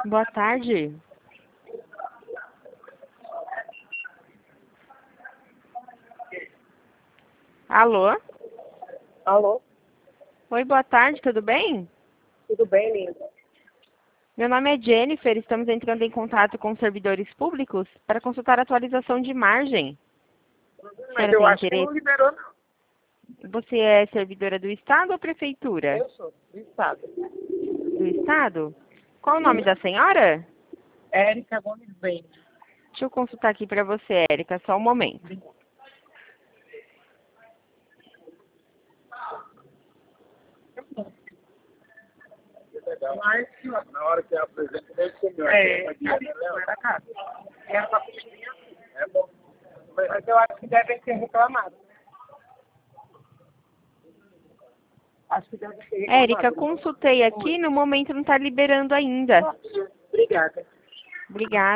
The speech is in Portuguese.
Boa tarde. Alô? Alô? Oi, boa tarde, tudo bem? Tudo bem, linda? Meu nome é Jennifer, estamos entrando em contato com servidores públicos para consultar a atualização de margem. A Mas senhora eu tem acho que não interesse? liberou, não. Você é servidora do Estado ou Prefeitura? Eu sou, do Estado. Do Estado? Qual o nome da senhora? Érica Gomes Bem. Deixa eu consultar aqui para você, Érica, só um momento. Mas, na hora que apresenta, deve ser melhor. Da casa. Era pra comidinha. É bom. Mas eu acho que devem ter reclamado. Acho que devem ter reclamado. Érica, consultei aqui, no momento não está liberando ainda. Obrigada. Obrigada.